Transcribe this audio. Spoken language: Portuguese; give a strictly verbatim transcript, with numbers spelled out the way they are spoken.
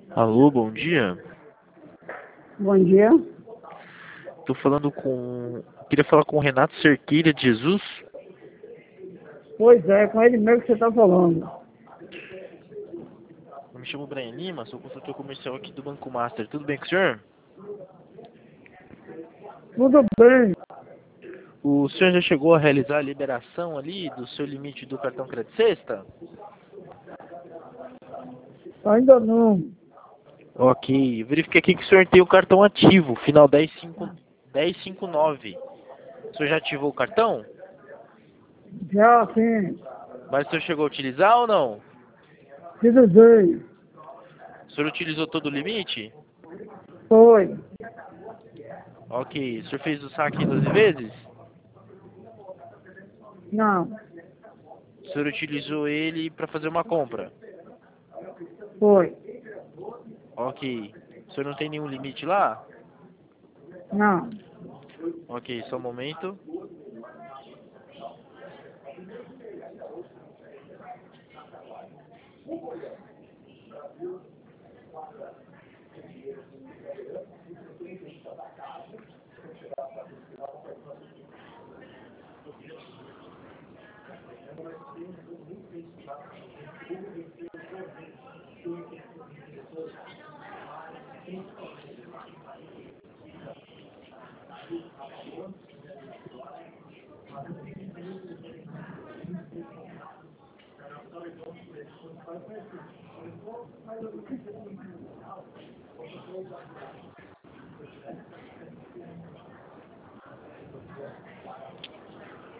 Alô, bom dia. Bom dia. Tô falando com. Queria falar com o Renato Cerqueira de Jesus. Pois é, com ele mesmo que você está falando. Eu me chamo Brian Lima, sou consultor comercial aqui do Banco Master. Tudo bem com o senhor? Tudo bem? O senhor já chegou a realizar a liberação ali do seu limite do cartão Crédito Sexta? Ainda não. Ok. Verifiquei aqui que o senhor tem o cartão ativo, final dez cinco dez cinco nove. O senhor já ativou o cartão? Já sim. Mas o senhor chegou a utilizar ou não? Utilizei. O senhor utilizou todo o limite? Foi. Ok. O senhor fez o saque em doze vezes? Não. O senhor utilizou ele para fazer uma compra? Foi. Ok. O senhor não tem nenhum limite lá? Não. Ok, só um momento.